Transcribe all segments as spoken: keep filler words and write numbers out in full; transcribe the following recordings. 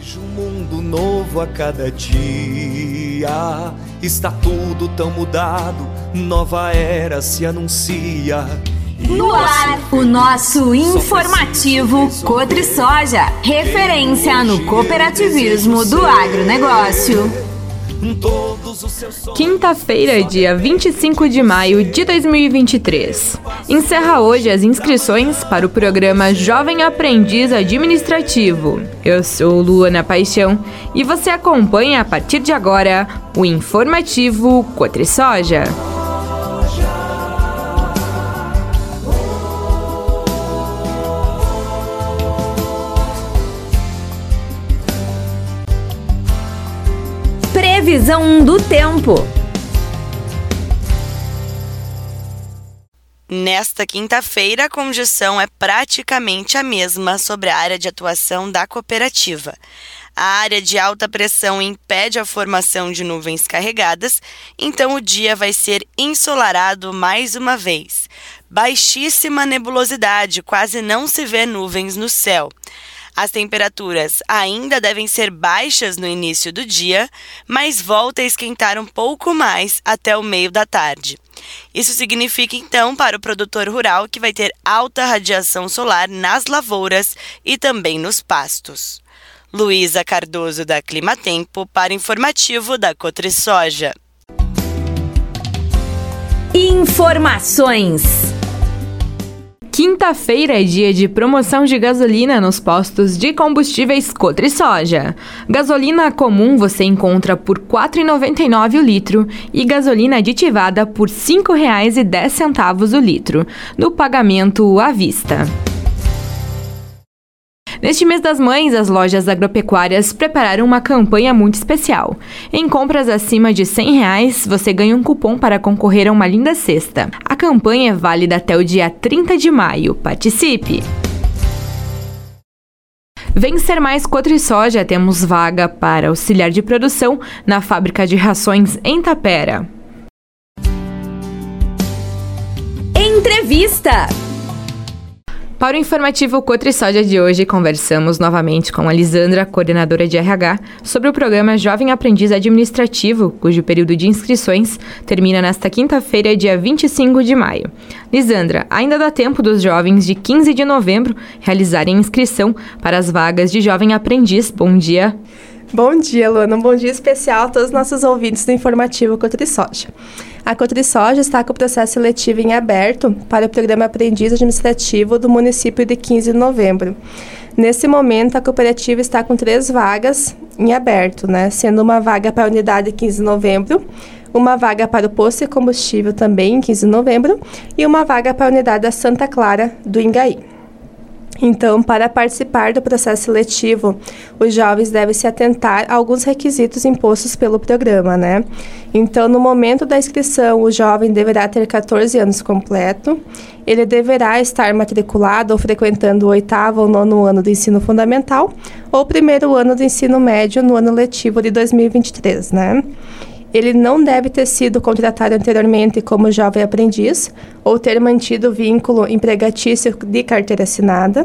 Vejo um mundo novo a cada dia. Está tudo tão mudado, nova era se anuncia. No ar, o nosso informativo Cotrisoja, referência no cooperativismo do agronegócio. Quinta-feira, dia vinte e cinco de maio de dois mil e vinte e três. Encerra hoje as inscrições para o programa Jovem Aprendiz Administrativo. Eu sou Luana Paixão e você acompanha a partir de agora o informativo Cotrisoja. Previsão do tempo. Nesta quinta-feira, a condição é praticamente a mesma sobre a área de atuação da cooperativa. A área de alta pressão impede a formação de nuvens carregadas, então o dia vai ser ensolarado mais uma vez. Baixíssima nebulosidade, quase não se vê nuvens no céu. As temperaturas ainda devem ser baixas no início do dia, mas volta a esquentar um pouco mais até o meio da tarde. Isso significa, então, para o produtor rural que vai ter alta radiação solar nas lavouras e também nos pastos. Luísa Cardoso, da Climatempo, para o informativo da Cotrisoja. Informações. Quinta-feira é dia de promoção de gasolina nos postos de combustíveis Cotrisoja. Gasolina comum você encontra por quatro reais e noventa e nove centavos o litro e gasolina aditivada por cinco reais e dez centavos o litro, no pagamento à vista. Neste mês das mães, as lojas agropecuárias prepararam uma campanha muito especial. Em compras acima de cem reais, você ganha um cupom para concorrer a uma linda cesta. A campanha é válida até o dia trinta de maio. Participe! Vencer Mais Cotrisoja, temos vaga para auxiliar de produção na fábrica de rações em Tapera. Entrevista. Para o informativo Cotrisoja de hoje, conversamos novamente com a Lisandra, coordenadora de R H, sobre o programa Jovem Aprendiz Administrativo, cujo período de inscrições termina nesta quinta-feira, dia vinte e cinco de maio. Lisandra, ainda dá tempo dos jovens de quinze de novembro realizarem inscrição para as vagas de Jovem Aprendiz. Bom dia. Bom dia, Luana. Um bom dia especial a todos os nossos ouvintes do informativo Cotrisoja. A Cotrisoja está com o processo seletivo em aberto para o programa Aprendiz Administrativo do município de quinze de novembro. Nesse momento, a cooperativa está com três vagas em aberto, né? Sendo uma vaga para a unidade quinze de novembro, uma vaga para o posto de combustível também em quinze de novembro e uma vaga para a unidade da Santa Clara do Ingaí. Então, para participar do processo seletivo, os jovens devem se atentar a alguns requisitos impostos pelo programa, né? Então, no momento da inscrição, o jovem deverá ter catorze anos completo, ele deverá estar matriculado ou frequentando o oitavo ou nono ano do ensino fundamental ou primeiro ano do ensino médio no ano letivo de dois mil e vinte e três, né? Ele não deve ter sido contratado anteriormente como jovem aprendiz ou ter mantido vínculo empregatício de carteira assinada.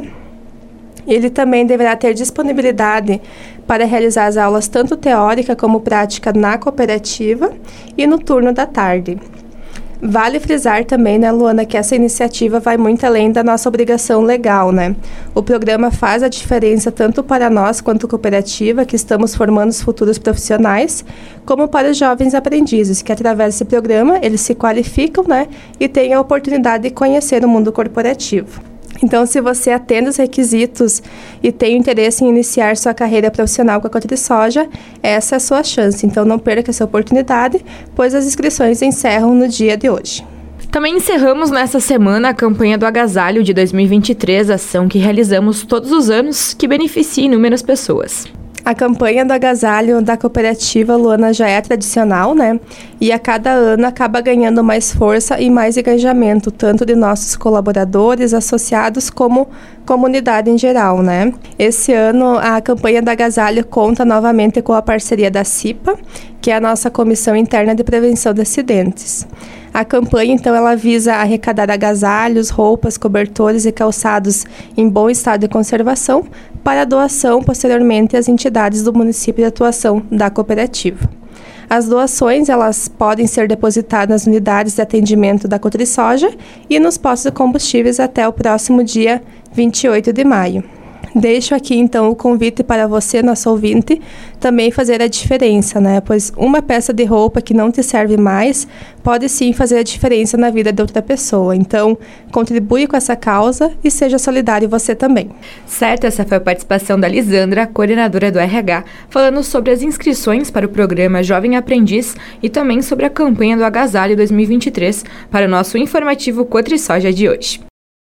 Ele também deverá ter disponibilidade para realizar as aulas tanto teórica como prática na cooperativa e no turno da tarde. Vale frisar também, né, Luana, que essa iniciativa vai muito além da nossa obrigação legal, né? O programa faz a diferença tanto para nós quanto cooperativa, que estamos formando os futuros profissionais, como para os jovens aprendizes, que através desse programa eles se qualificam, né, e têm a oportunidade de conhecer o mundo corporativo. Então, se você atende os requisitos e tem interesse em iniciar sua carreira profissional com a Cotrisoja, essa é a sua chance. Então, não perca essa oportunidade, pois as inscrições encerram no dia de hoje. Também encerramos nesta semana a campanha do Agasalho de dois mil e vinte e três, ação que realizamos todos os anos, que beneficia inúmeras pessoas. A campanha do agasalho da cooperativa, Luana, já é tradicional, né? E a cada ano acaba ganhando mais força e mais engajamento, tanto de nossos colaboradores, associados, como comunidade em geral, né? Esse ano, a campanha do agasalho conta novamente com a parceria da C I P A, que é a nossa Comissão Interna de Prevenção de Acidentes. A campanha, então, ela visa arrecadar agasalhos, roupas, cobertores e calçados em bom estado de conservação para doação posteriormente às entidades do município de atuação da cooperativa. As doações, elas podem ser depositadas nas unidades de atendimento da Cotrisoja e nos postos de combustíveis até o próximo dia vinte e oito de maio. Deixo aqui, então, o convite para você, nosso ouvinte, também fazer a diferença, né? Pois uma peça de roupa que não te serve mais pode sim fazer a diferença na vida de outra pessoa. Então, contribui com essa causa e seja solidário você também. Certo, essa foi a participação da Lisandra, coordenadora do R H, falando sobre as inscrições para o programa Jovem Aprendiz e também sobre a campanha do Agasalho dois mil e vinte e três para o nosso informativo Cotrisoja de hoje.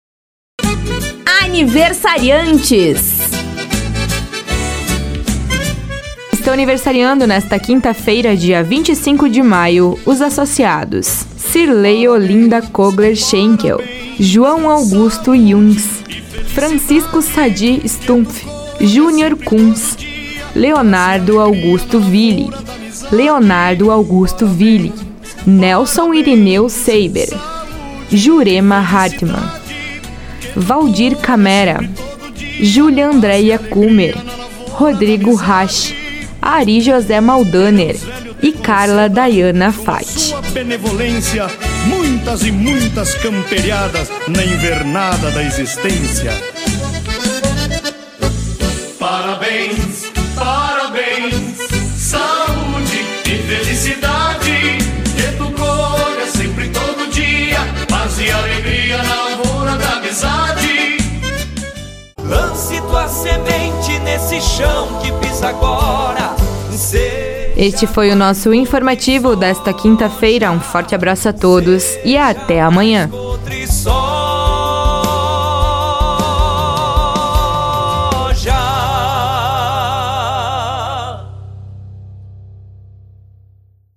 Aniversariantes. Estão aniversariando nesta quinta-feira, dia vinte e cinco de maio, os associados Cirlei Olinda Kogler Schenkel, João Augusto Jungs, Francisco Sadi Stumpf, Júnior Kunz, Leonardo Augusto Ville, Leonardo Augusto Ville, Nelson Irineu Seiber, Jurema Hartmann, Valdir Camera, Júlia Andréia Kumer, Rodrigo Rasch, Ari José Maldaner e Carla Dayana Fati. Sua benevolência, muitas e muitas camperiadas na invernada da existência. Parabéns, parabéns, saúde e felicidade, que tu colha sempre todo dia, paz e alegria na lavoura da amizade. Lance tua semente nesse chão que pisa agora. Este foi o nosso informativo desta quinta-feira. Um forte abraço a todos e até amanhã.